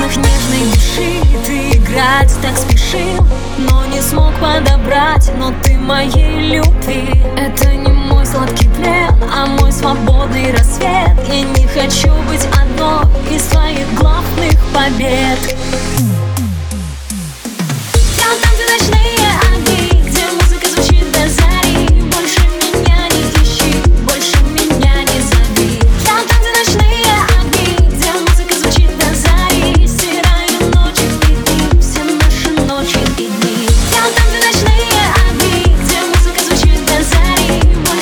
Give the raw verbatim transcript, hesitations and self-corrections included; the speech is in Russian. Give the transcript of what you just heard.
струнах нежной души ты играть так спешил, но не смог подобрать ноты моей любви. Это не мой сладкий плен, а мой свободный рассвет. Я не хочу быть одной из твоих главных побед.